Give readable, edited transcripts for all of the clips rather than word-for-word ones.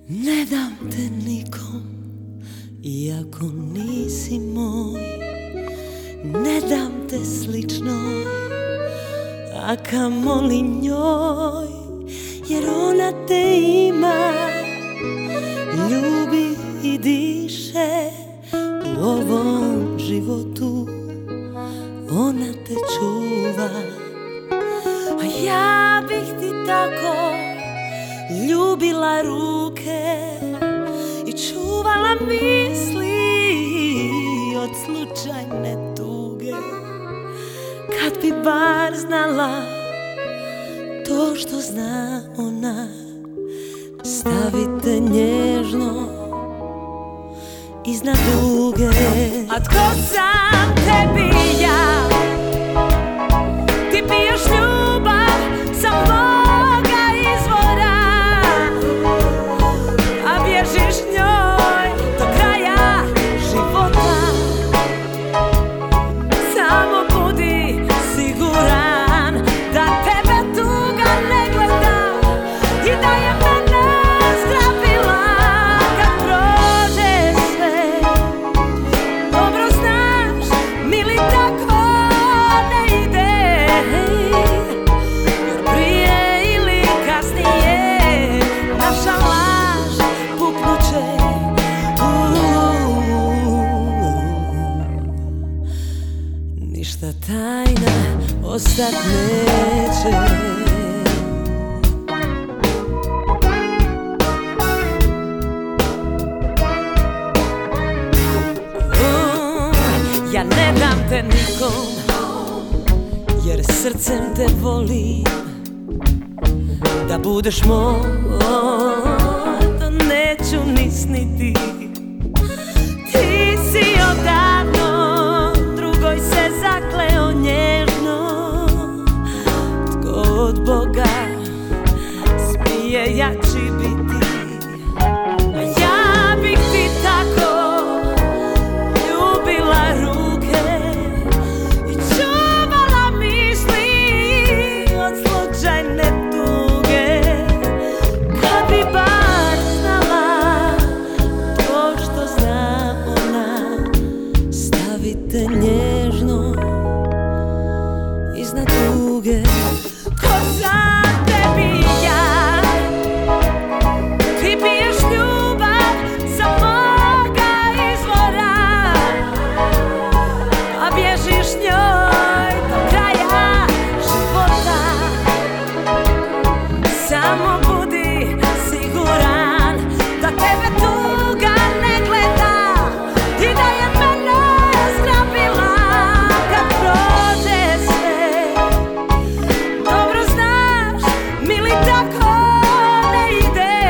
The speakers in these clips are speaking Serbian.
Ne dam te nikom, iako nisi moj. Ne dam te sličnoj, a kamoli njoj. Jer ona te ima, ljubi i diše u ovom životu. Ona te čuva, a ja bih ti tako ljubila ruke i čuvala misli od slučajne tuge. Kad bi bar znala to što zna ona, stavite nježno iznad duge. A tko sam tebi ja? Ti piješ ljubav sa moga izvora, a bježiš njoj do kraja života. Samo budi siguran da tebe tuga ne gleda i da je mene zgrabila kad prođe sve. Dobro znaš, mili, tako ne ide, jer prije ili kasnije naša laž puknuće. Ništa tajna ostat neće. Ja ne dam te nikom, jer srcem te volim. Da budeš moj, to neću ni sniti. Ti si odavno drugoj se zakleo nježno. Tko od Boga smije jači biti? A ja bih ti tako ljubila ruke i čuvala misli od slučajne tuge. Kad bi bar znala to što zna ona, stavite nježno iznad tuge. Ko sam tebi ja? Ti piješ ljubav sa moga izvora, a bježiš njoj do kraja života. Samo budi siguran da tebe tuga ne gleda i da je mene zgrabila kad prođe sve. Dobro znaš, mili, tako ne ide,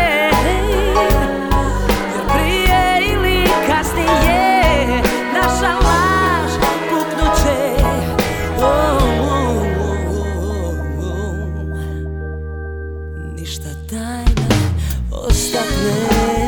jer prije ili kasnije naša laž puknuće. Ništa tajna ostat neće.